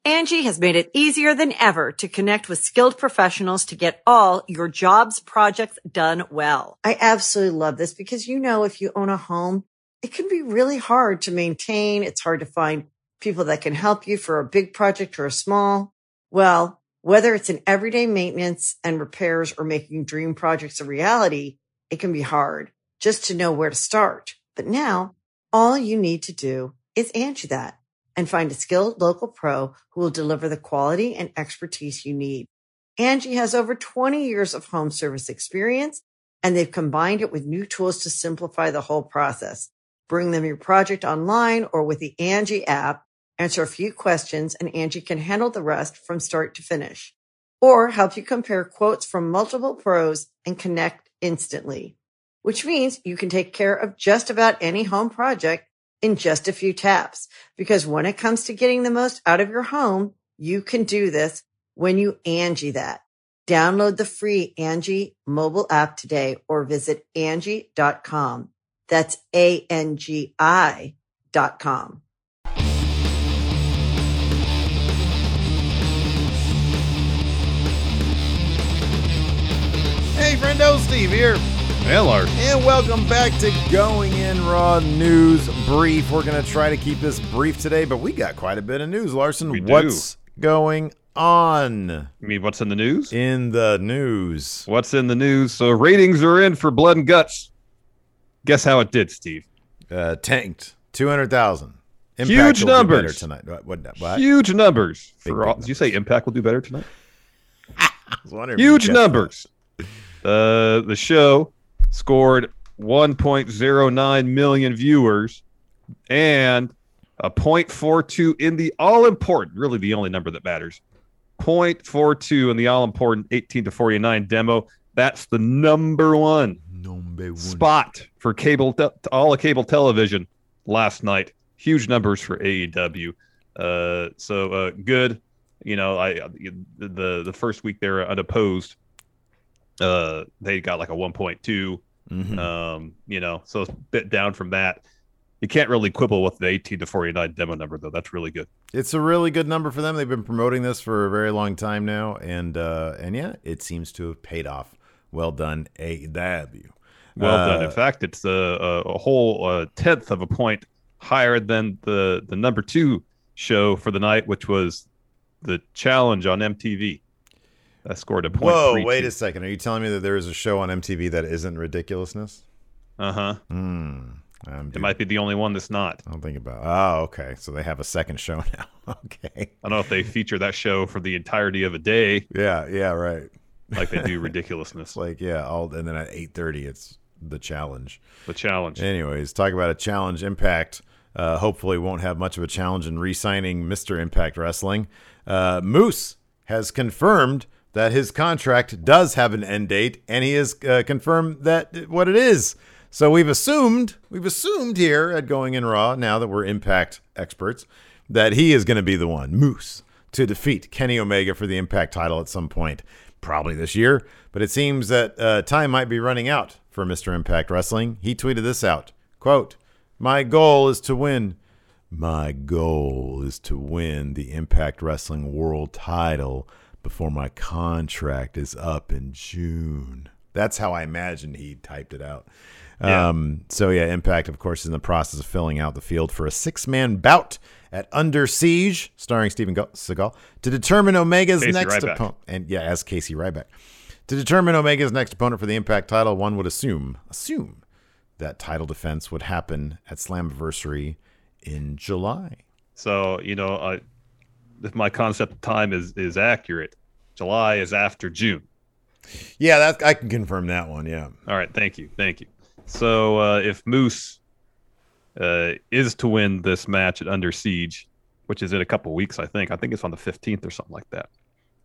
Angie has made it easier than ever to connect with skilled professionals to get all your jobs projects done well. I absolutely love this because, if you own a home, it can be really hard to maintain. It's hard to find people that can help you for a big project or a small. Well, whether it's in everyday maintenance and repairs or making dream projects a reality, it can be hard just to know where to start. But now all you need to do is Angie that and find a skilled local pro who will deliver the quality and expertise you need. Angie has over 20 years of home service experience, and they've combined it with new tools to simplify the whole process. Bring them your project online or with the Angie app, answer a few questions, and Angie can handle the rest from start to finish. Or help you compare quotes from multiple pros and connect instantly, which means you can take care of just about any home project in just a few taps. Because when it comes to getting the most out of your home, you can do this when you Angie that. Download the free Angie mobile app today or visit Angie.com. That's ANGI.com. Hey, friendo, Steve here. Hey, Lars. And welcome back to Going In Raw News Brief. We're going to try to keep this brief today, but we got quite a bit of news, Larson. What's going on? You mean what's in the news? In the news. What's in the news? So ratings are in for Blood and Guts. Guess how it did, Steve? Tanked. 200,000. Huge numbers. Tonight. What? Huge numbers. Big Did you say Impact will do better tonight? Huge numbers. The show scored 1.09 million viewers and a 0.42 in the all-important, really the only number that matters, 0.42 in the all-important 18 to 49 demo. That's the number one spot for all of cable television last night. Huge numbers for AEW. So good. The first week they were unopposed. They got like a 1.2. So it's a bit down from that. You can't really quibble with the 18 to 49 demo number, though. That's really good. It's a really good number for them. They've been promoting this for a very long time now, and yeah, it seems to have paid off. Well done, AEW. Well done. In fact, it's a whole tenth of a point higher than the number two show for the night, which was the Challenge on MTV. That scored a 0.32. Whoa, wait a second. Are you telling me that there is a show on MTV that isn't ridiculousness? Uh-huh. It might be the only one that's not. I'll think about it. Oh, okay. So they have a second show now. Okay. I don't know if they feature that show for the entirety of a day. Yeah, right. Like they do ridiculousness. And then at 8:30 it's the Challenge. The Challenge. Anyways, talk about a Challenge. Impact hopefully won't have much of a challenge in re-signing Mr. Impact Wrestling. Moose has confirmed that his contract does have an end date, and he has confirmed that what it is. So we've assumed here at Going In Raw, now that we're Impact experts, that he is going to be the one, Moose, to defeat Kenny Omega for the Impact title at some point, probably this year. But it seems that time might be running out for Mr. Impact Wrestling. He tweeted this out, quote, "My goal is to win. My goal is to win the Impact Wrestling World title before my contract is up in June." That's how I imagined he typed it out. Yeah. Impact, of course, is in the process of filling out the field for a 6-man bout at Under Siege, starring Steven Seagal, to determine Omega's next opponent. And as Casey Ryback. To determine Omega's next opponent for the Impact title, one would assume that title defense would happen at Slammiversary in July. So, if my concept of time is accurate, July is after June. Yeah, I can confirm that one, yeah. All right, thank you. So if Moose is to win this match at Under Siege, which is in a couple weeks, I think it's on the 15th or something like that,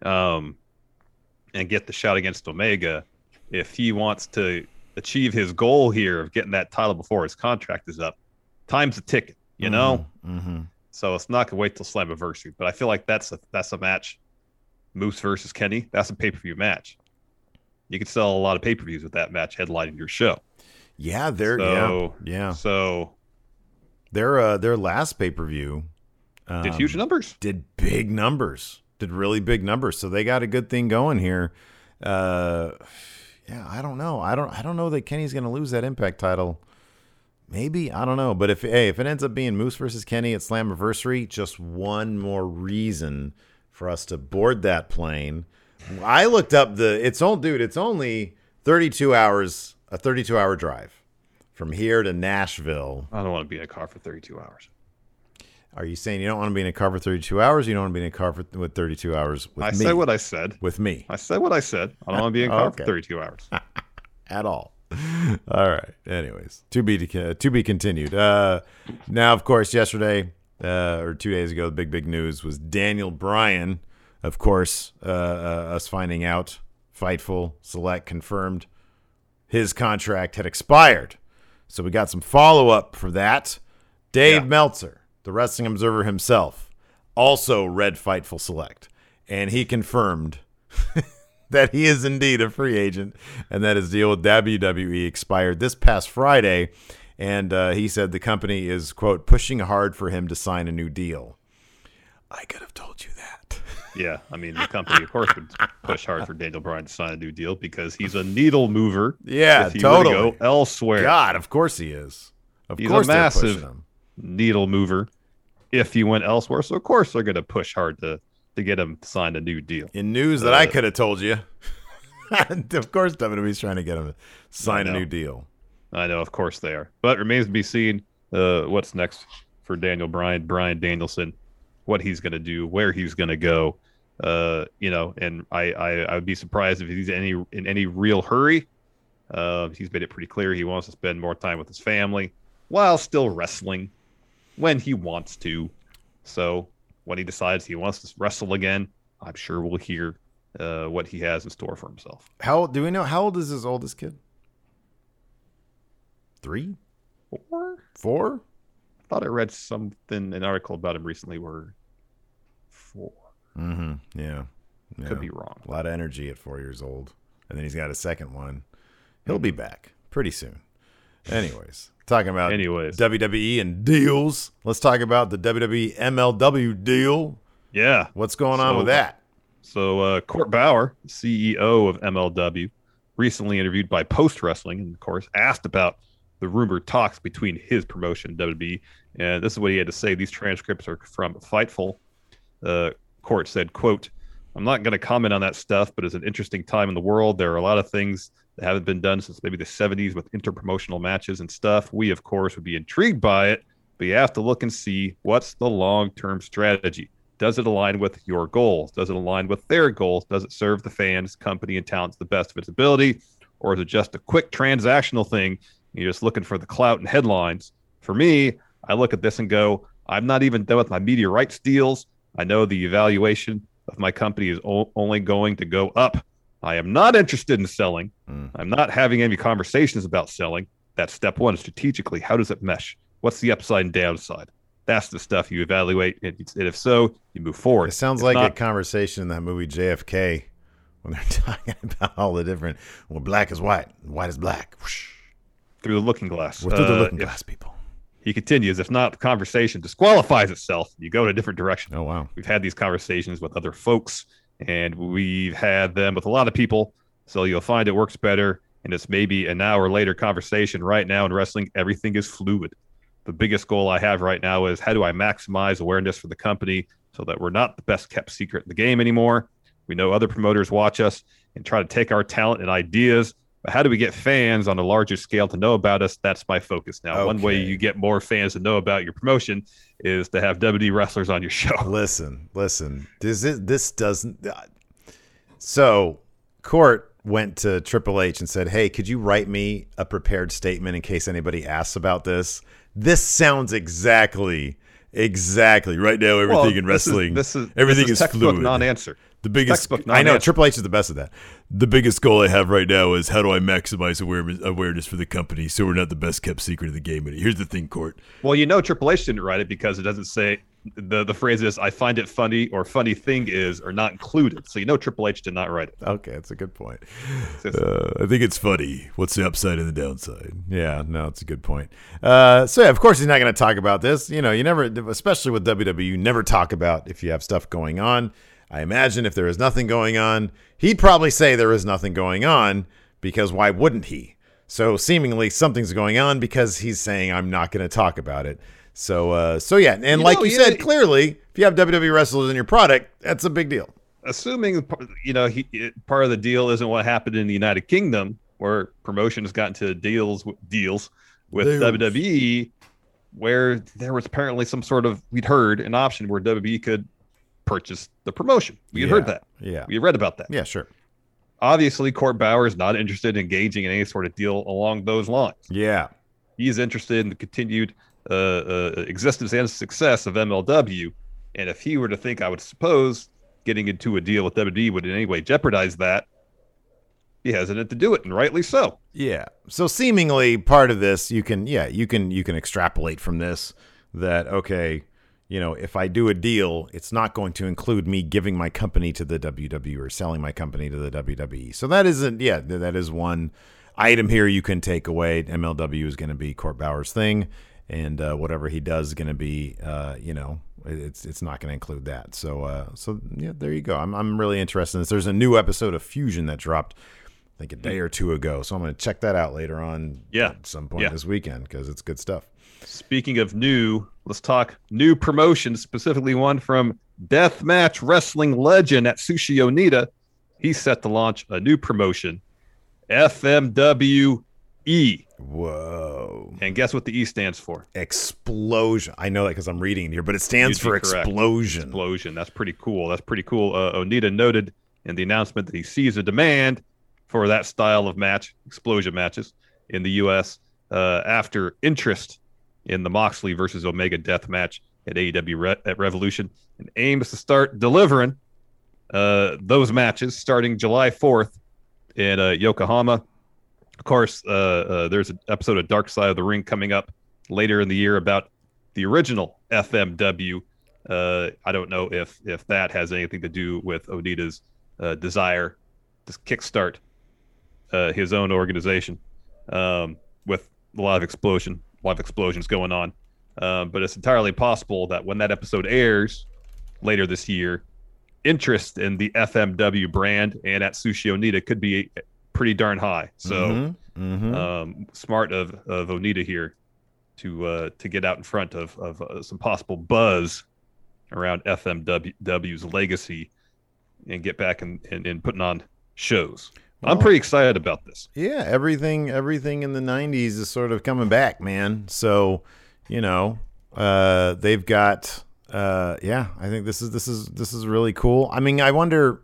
and get the shot against Omega, if he wants to achieve his goal here of getting that title before his contract is up, time's a ticket, you know? Mm-hmm. So it's not going to wait till Slammiversary. But I feel like that's a match, Moose versus Kenny. That's a pay-per-view match. You could sell a lot of pay-per-views with that match headlining your show. Yeah, So their last pay-per-view Did huge numbers. Did big numbers. Did really big numbers. So they got a good thing going here. Yeah, I don't know. I don't know that Kenny's going to lose that Impact title. Maybe, I don't know. But if it ends up being Moose versus Kenny at Slammiversary, just one more reason for us to board that plane. I looked up it's only 32 hours, a 32-hour drive from here to Nashville. I don't want to be in a car for 32 hours. Are you saying you don't want to be in a car for 32 hours? Or you don't want to be in a car with 32 hours with me? I said what I said. With me. I said what I said. I don't want to be in a car for 32 hours. At all. All right. Anyways, to be continued. Now, of course, yesterday or 2 days ago, the big news was Daniel Bryan. Of course, us finding out Fightful Select confirmed his contract had expired. So we got some follow-up for that. Dave Meltzer, the Wrestling Observer himself, also read Fightful Select, and he confirmed that he is indeed a free agent and that his deal with WWE expired this past Friday. And he said the company is, quote, pushing hard for him to sign a new deal. I could have told you that. Yeah, I mean, the company, of course, would push hard for Daniel Bryan to sign a new deal because he's a needle mover. Yeah, if he totally. Were to go elsewhere. God, of course he is. He's course a massive him. needle mover if he went elsewhere. So, of course, they're going to push hard to get him to sign a new deal. In news that I could have told you. Of course, WWE's trying to get him to sign a new deal. I know, of course they are. But it remains to be seen what's next for Daniel Bryan, Bryan Danielson, what he's going to do, where he's going to go. And I would be surprised if he's in any real hurry. He's made it pretty clear he wants to spend more time with his family while still wrestling when he wants to. So when he decides he wants to wrestle again, I'm sure we'll hear what he has in store for himself. Do we know how old is his oldest kid? 3? 4? I thought I read an article about him recently where 4. Mm-hmm. Yeah. Could be wrong. A lot of energy at 4 years old. And then he's got a second one. He'll be back pretty soon. Anyways, talking about WWE and deals. Let's talk about the WWE MLW deal. Yeah. What's going on with that? So Court Bauer, CEO of MLW, recently interviewed by Post Wrestling, and of course asked about the rumored talks between his promotion and WWE. And this is what he had to say. These transcripts are from Fightful. Court said, quote, "I'm not going to comment on that stuff, but it's an interesting time in the world. There are a lot of things that haven't been done since maybe the 70s with interpromotional matches and stuff. We, of course, would be intrigued by it, but you have to look and see what's the long-term strategy. Does it align with your goals? Does it align with their goals? Does it serve the fans, company, and talent to the best of its ability? Or is it just a quick transactional thing? You're just looking for the clout and headlines. For me, I look at this and go, I'm not even done with my media rights deals. I know the evaluation of my company is only going to go up. I am not interested in selling. I'm not having any conversations about selling. That's step one. Strategically, how does it mesh? What's the upside and downside? That's the stuff you evaluate. And if so, you move forward. It sounds like a conversation in that movie JFK when they're talking about all the different, well, black is white, white is black. Whoosh. Through the looking glass. We're through the looking glass, people. He continues, if not, the conversation disqualifies itself. You go in a different direction. Oh, wow. We've had these conversations with other folks, and we've had them with a lot of people. So you'll find it works better, and it's maybe an hour later conversation. Right now in wrestling, everything is fluid. The biggest goal I have right now is how do I maximize awareness for the company so that we're not the best kept secret in the game anymore. We know other promoters watch us and try to take our talent and ideas. But how do we get fans on a larger scale to know about us? That's my focus now. Okay. One way you get more fans to know about your promotion is to have WWE wrestlers on your show. Listen. This doesn't. So, Court went to Triple H and said, "Hey, could you write me a prepared statement in case anybody asks about this?" This sounds exactly right now. Everything in wrestling, everything is textbook fluid. Non-answer. The biggest, I know Triple H is the best at that. The biggest goal I have right now is how do I maximize awareness for the company so we're not the best kept secret of the game. Here's the thing, Court. Well, Triple H didn't write it because it doesn't say the phrase is, I find it funny, or funny thing is, are not included. So Triple H did not write it. Okay, that's a good point. I think it's funny. What's the upside and the downside? Yeah, no, it's a good point. So yeah, of course he's not going to talk about this. You never, especially with WWE, you never talk about if you have stuff going on. I imagine if there is nothing going on, he'd probably say there is nothing going on, because why wouldn't he? So seemingly something's going on because he's saying I'm not going to talk about it. So yeah, and like you said, clearly, if you have WWE wrestlers in your product, that's a big deal. Assuming, part of the deal isn't what happened in the United Kingdom, where promotions got into deals with WWE, where there was apparently some sort of, we'd heard an option where WWE could purchase the promotion. We had heard that. Yeah. We read about that. Yeah, sure. Obviously, Court Bauer is not interested in engaging in any sort of deal along those lines. Yeah. He's interested in the continued existence and success of MLW, and if he were to think, I would suppose, getting into a deal with WWE would in any way jeopardize that, he hesitant to do it, and rightly so. Yeah. So seemingly part of this, you can extrapolate from this that, okay, if I do a deal, it's not going to include me giving my company to the WWE or selling my company to the WWE. So that is one item here you can take away. MLW is going to be Court Bauer's thing. And whatever he does is going to be, it's not going to include that. So yeah, there you go. I'm really interested in this. There's a new episode of Fusion that dropped, I think, a day or two ago. So I'm going to check that out later on. At some point this weekend, because it's good stuff. Speaking of new, let's talk new promotion, specifically one from Deathmatch Wrestling legend Atsushi Onita. He's set to launch a new promotion, FMWE. Whoa. And guess what the E stands for? Explosion. I know that because I'm reading it here, but it stands for Explosion. Explosion. That's pretty cool. Onita noted in the announcement that he sees a demand for that style of match, explosion matches, in the U.S. After interest in the Moxley versus Omega death match at AEW at Revolution, and aims to start delivering those matches starting July 4th in Yokohama. Of course, there's an episode of Dark Side of the Ring coming up later in the year about the original FMW. I don't know if that has anything to do with Onita's desire to kickstart his own organization with a lot of explosions going on. But it's entirely possible that when that episode airs later this year, interest in the FMW brand and Atsushi Onita could be pretty darn high. So smart of Onita here to get out in front of some possible buzz around FMW's legacy and get back and putting on shows. Well, I'm pretty excited about this. Yeah, everything in the 90s is sort of coming back, man. So, they've got I think this is really cool. I mean, I wonder,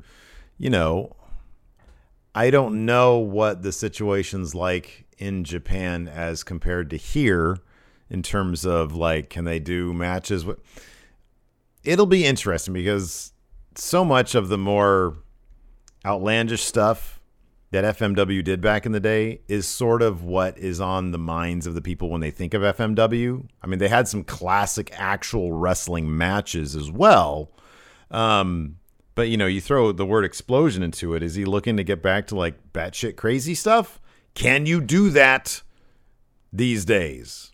I don't know what the situation's like in Japan as compared to here in terms of, like, can they do matches? It'll be interesting because so much of the more outlandish stuff that FMW did back in the day is sort of what is on the minds of the people when they think of FMW. I mean, they had some classic actual wrestling matches as well. But, you throw the word explosion into it. Is he looking to get back to, like, batshit crazy stuff? Can you do that these days?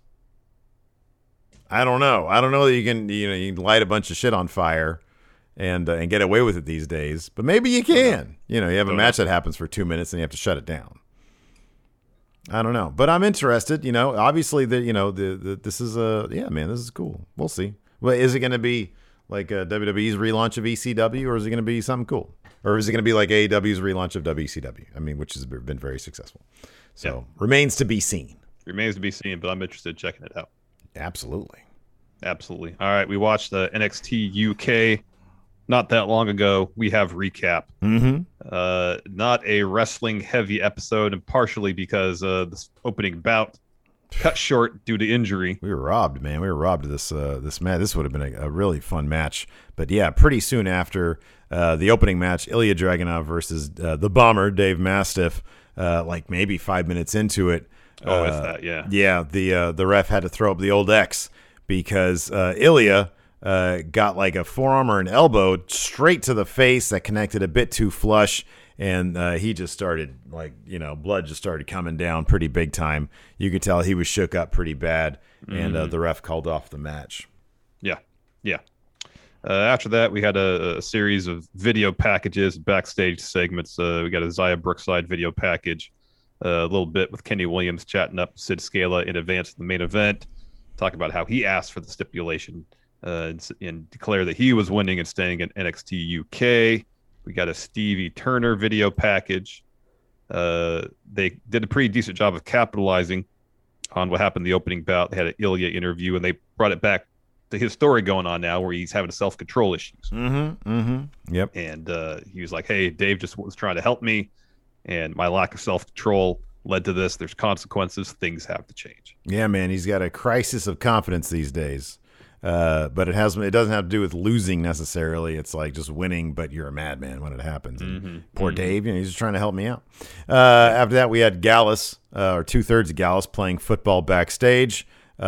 I don't know. I don't know that you can light a bunch of shit on fire and get away with it these days. But maybe you can. You have a match that happens for 2 minutes and you have to shut it down. I don't know. But I'm interested. Obviously, this is this is cool. We'll see. Well, is it going to be like WWE's relaunch of ECW, or is it going to be something cool? Or is it going to be like AEW's relaunch of WCW? I mean, which has been very successful. So remains to be seen. Remains to be seen, but I'm interested in checking it out. Absolutely. All right, we watched the NXT UK not that long ago. We have recap. Not a wrestling heavy episode, and partially because this opening bout cut short due to injury. We were robbed, man. We were robbed of this match. This would have been a really fun match. But yeah, pretty soon after the opening match, Ilya Dragunov versus the Bomber, Dave Mastiff, like maybe 5 minutes into it. If that, yeah. Yeah, the ref had to throw up the old X because Ilya got like a forearm or an elbow straight to the face that connected a bit too flush. And he just started blood just started coming down pretty big time. You could tell he was shook up pretty bad, and the ref called off the match. Yeah. After that, we had a series of video packages, backstage segments. We got a Xia Brookside video package, a little bit with Kenny Williams chatting up Sid Scala in advance of the main event, talking about how he asked for the stipulation and declared that he was winning and staying in NXT UK. We got a Stevie Turner video package. They did a pretty decent job of capitalizing on what happened in the opening bout. They had an Ilya interview, and they brought it back to his story going on now where he's having self-control issues. Yep. And he was like, hey, Dave just was trying to help me, and my lack of self-control led to this. There's consequences. Things have to change. Yeah, man. He's got a crisis of confidence these days. But it doesn't have to do with losing necessarily. It's like just winning, but you're a madman when it happens. And poor Dave, he's just trying to help me out. After that, we had Gallus, or 2/3 of Gallus, playing football backstage.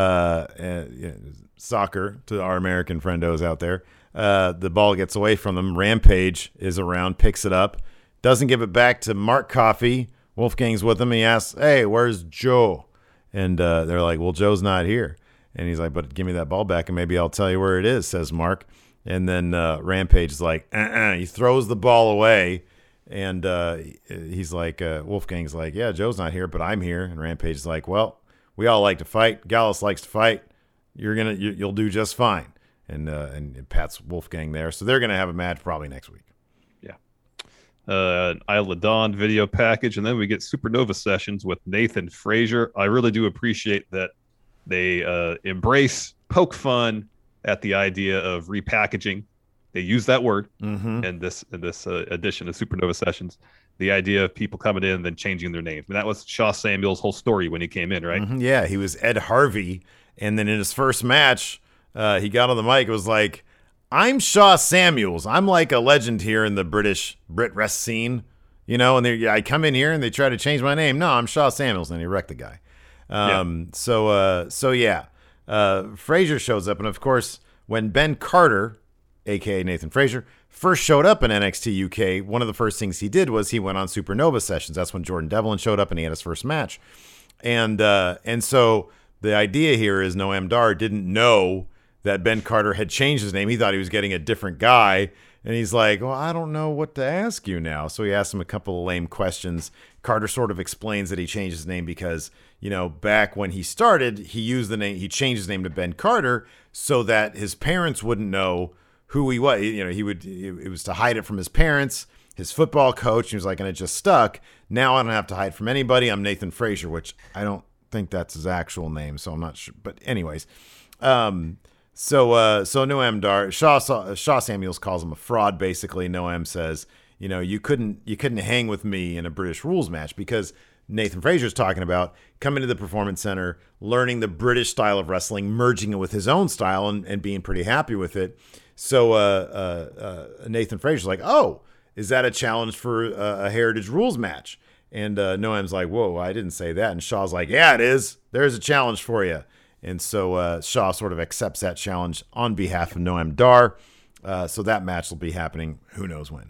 Soccer to our American friendos out there. The ball gets away from them. Rampage is around, picks it up, doesn't give it back to Mark Coffey. Wolfgang's with him. He asks, hey, where's Joe? And they're like, well, Joe's not here. And he's like, but give me that ball back and maybe I'll tell you where it is, says Mark. And then Rampage is like, He throws the ball away. And he's like, Wolfgang's like, yeah, Joe's not here, but I'm here. And Rampage is like, well, we all like to fight. Gallus likes to fight. You'll do just fine. And pats Wolfgang there. So they're going to have a match probably next week. Yeah. Isla Dawn video package. And then we get Supernova sessions with Nathan Frazier. I really do appreciate that they embrace poke fun at the idea of repackaging. They use that word in this edition of Supernova Sessions. The idea of people coming in and then changing their names. And that was Shaw Samuel's whole story when he came in, right? Yeah, he was Ed Harvey. And then in his first match, he got on the mic. It was like, I'm Shaw Samuels. I'm like a legend here in the Brit rest scene. And I come in here and they try to change my name. No, I'm Shaw Samuels. And he wrecked the guy. Frazier shows up, and of course, when Ben Carter, aka Nathan Frazier, first showed up in NXT UK, one of the first things he did was he went on Supernova Sessions. That's when Jordan Devlin showed up and he had his first match. And so the idea here is Noam Dar didn't know that Ben Carter had changed his name. He thought he was getting a different guy. And he's like, well, I don't know what to ask you now. So he asked him a couple of lame questions. Carter sort of explains that he changed his name because, back when he started, he changed his name to Ben Carter so that his parents wouldn't know who he was. It was to hide it from his parents, his football coach. He was like, and it just stuck. Now I don't have to hide from anybody. I'm Nathan Frazier, which I don't think that's his actual name. So I'm not sure. But anyways, So Noam Dar, Shaw Samuels calls him a fraud. Basically, Noam says, you couldn't hang with me in a British rules match because Nathan Frazier's talking about coming to the Performance Center, learning the British style of wrestling, merging it with his own style, and being pretty happy with it. So Nathan Frazier's like, oh, is that a challenge for a Heritage Rules match? And Noam's like, whoa, I didn't say that. And Shaw's like, yeah, it is. There's a challenge for you. And so Shaw sort of accepts that challenge on behalf of Noam Dar. So that match will be happening who knows when.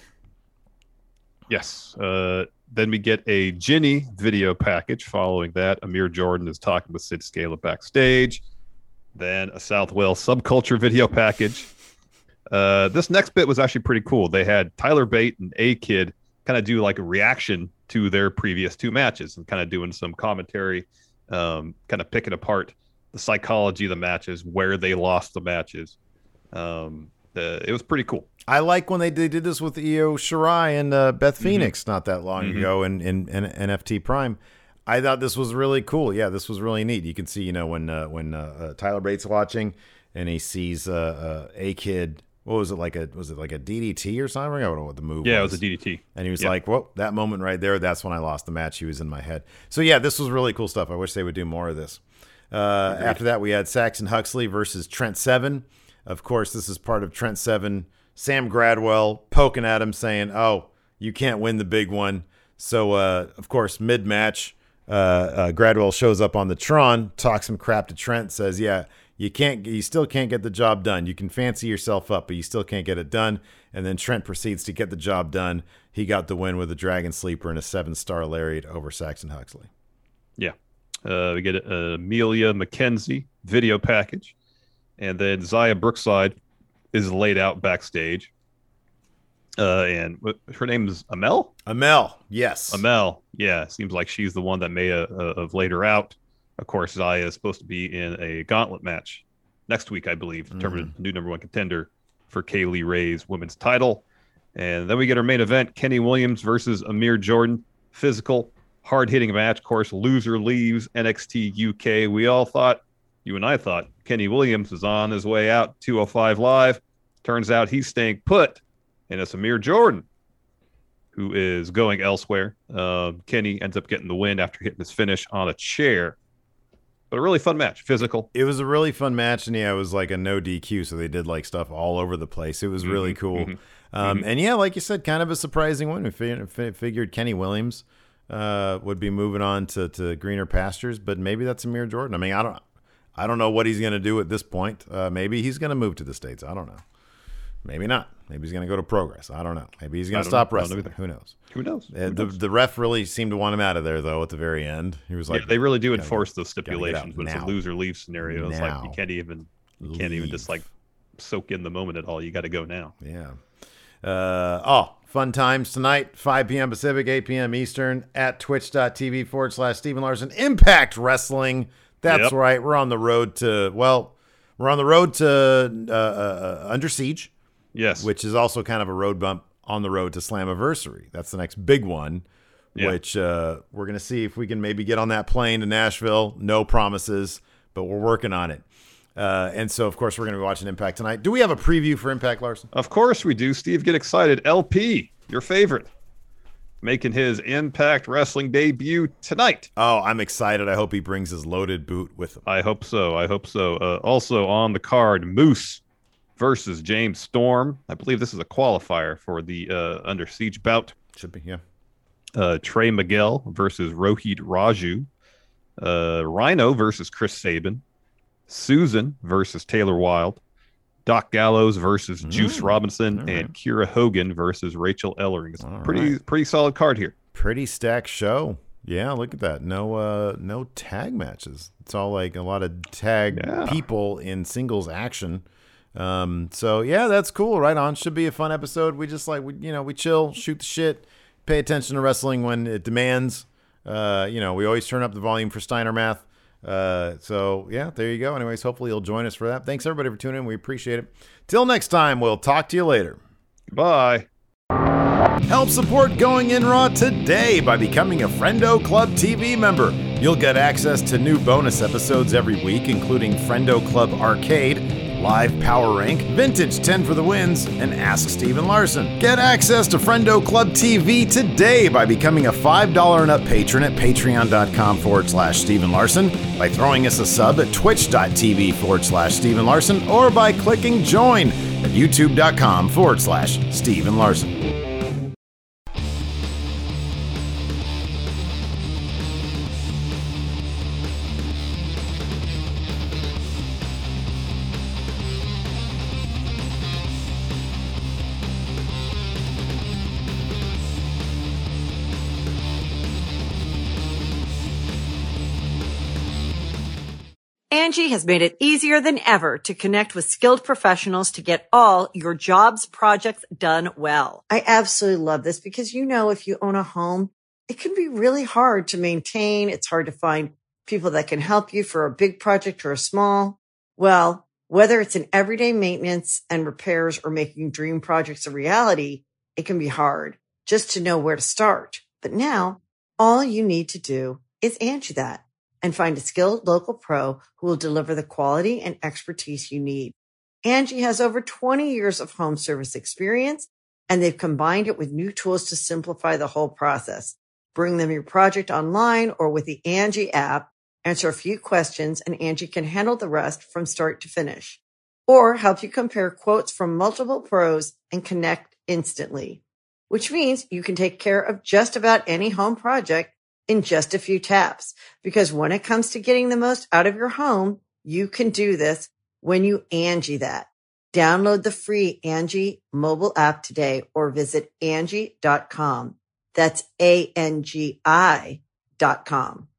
Yes. Then we get a Ginny video package following that. Amir Jordan is talking with Sid Scala backstage. Then a South Wales subculture video package. This next bit was actually pretty cool. They had Tyler Bate and A-Kid kind of do like a reaction to their previous two matches and kind of doing some commentary, kind of picking apart the psychology of the matches, where they lost the matches. It was pretty cool. I like when they did this with Io Shirai and Beth Phoenix not that long ago in NFT Prime. I thought this was really cool. Yeah, this was really neat. You can see, when Tyler Bates watching and he sees A-Kid. What was it like? Was it like a DDT or something? I don't know what the move was. Yeah, it was a DDT. And he was like, well, that moment right there, that's when I lost the match. He was in my head. So, yeah, this was really cool stuff. I wish they would do more of this. After that, we had Saxon Huxley versus Trent Seven. Of course, this is part of Trent Seven. Sam Gradwell poking at him saying, oh, you can't win the big one. So, of course, mid-match, Gradwell shows up on the Tron, talks some crap to Trent, says, yeah, you still can't get the job done. You can fancy yourself up, but you still can't get it done. And then Trent proceeds to get the job done. He got the win with a Dragon Sleeper and a 7-star lariat over Saxon Huxley. Yeah. We get Amelia McKenzie video package. And then Zaya Brookside is laid out backstage. And her name is Amel? Amel, yes. Amel, yeah. Seems like she's the one that may have laid her out. Of course, Zaya is supposed to be in a gauntlet match next week, I believe, to determine the new number 1 contender for Kaylee Ray's women's title. And then we get our main event, Kenny Williams versus Amir Jordan. Physical, hard-hitting match. Of course, loser leaves NXT UK. We all thought, you and I thought, Kenny Williams was on his way out 205 Live. Turns out he's staying put, and it's Amir Jordan who is going elsewhere. Kenny ends up getting the win after hitting his finish on a chair. But a really fun match, physical. It was a really fun match, and yeah, it was like a no DQ, so they did like stuff all over the place. It was really cool. And yeah, like you said, kind of a surprising one. We figured Kenny Williams would be moving on to greener pastures, but maybe that's Amir Jordan. I mean, I don't know what he's going to do at this point. Maybe he's going to move to the States. I don't know. Maybe not. Maybe he's going to go to Progress. I don't know. Maybe he's going to stop wrestling. Who knows? Who knows? The ref really seemed to want him out of there, though, at the very end. He was like, yeah, they really do enforce those stipulations when it's a loser leave scenario. It's like you can't even just like soak in the moment at all. You got to go now. Yeah. Fun times tonight, 5 p.m. Pacific, 8 p.m. Eastern at twitch.tv/Steven Larson. Impact Wrestling. That's right. We're on the road to, Under Siege. Yes. Which is also kind of a road bump on the road to Slammiversary. That's the next big one, which we're going to see if we can maybe get on that plane to Nashville. No promises, but we're working on it. And so, of course, we're going to be watching Impact tonight. Do we have a preview for Impact, Larson? Of course we do. Steve, get excited. LP, your favorite, making his Impact Wrestling debut tonight. Oh, I'm excited. I hope he brings his loaded boot with him. I hope so. Also on the card, Moose versus James Storm. I believe this is a qualifier for the Under Siege bout. Should be, yeah. Trey Miguel versus Rohit Raju. Rhino versus Chris Sabin. Susan versus Taylor Wilde. Doc Gallows versus Juice Robinson. And Kira Hogan versus Rachel Ellering. It's pretty solid card here. Pretty stacked show. Yeah, look at that. No tag matches. It's all like a lot of tag people in singles action. So yeah, that's cool. Right on. Should be a fun episode. We just we chill, shoot the shit, pay attention to wrestling when it demands. We always turn up the volume for Steiner Math. So yeah, there you go. Anyways, hopefully you'll join us for that. Thanks everybody for tuning in. We appreciate it. Till next time, we'll talk to you later. Bye. Help support Going In Raw today by becoming a Friendo Club TV member. You'll get access to new bonus episodes every week, including Friendo Club Arcade, Live Power Rank, Vintage 10 for the Wins, and Ask Steven Larson. Get access to Friendo Club TV today by becoming a $5 and up patron at patreon.com/Steven Larson, by throwing us a sub at twitch.tv/Steven Larson, or by clicking join at youtube.com/Steven Larson. Angie has made it easier than ever to connect with skilled professionals to get all your jobs projects done well. I absolutely love this because, if you own a home, it can be really hard to maintain. It's hard to find people that can help you for a big project or a small. Well, whether it's in everyday maintenance and repairs or making dream projects a reality, it can be hard just to know where to start. But now all you need to do is Angie that and find a skilled local pro who will deliver the quality and expertise you need. Angie has over 20 years of home service experience, and they've combined it with new tools to simplify the whole process. Bring them your project online or with the Angie app, answer a few questions, and Angie can handle the rest from start to finish. Or help you compare quotes from multiple pros and connect instantly, which means you can take care of just about any home project in just a few taps. Because when it comes to getting the most out of your home, you can do this when you Angie that. Download the free Angie mobile app today or visit Angie.com. That's ANGI.com.